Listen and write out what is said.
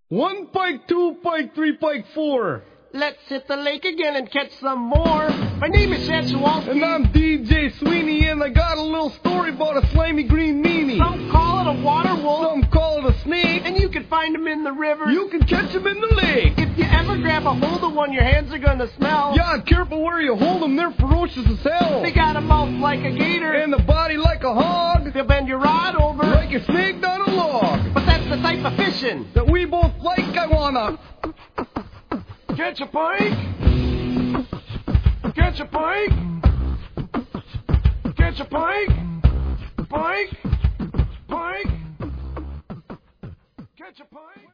1 pike, 2 pike, 3 pike, 4. Let's hit the lake again and catch some more. My name is Chad Chewalski. And I'm DJ Sweeney, and I got a little story about a slimy green meanie. Some call it a water wolf. Some call it a snake. And you can find them in the river. You can catch them in the lake. If you ever grab a hold of one, your hands are gonna smell. Yeah, careful where you hold them, they're ferocious as hell. They got a mouth like a gator. And a body like a hog. They'll bend your rod over. Like a snake down a log. But that's the type of fishing that we both like. I wanna catch a pike. Catch a pike. Catch a pike. Pike. Pike. Catch a pike.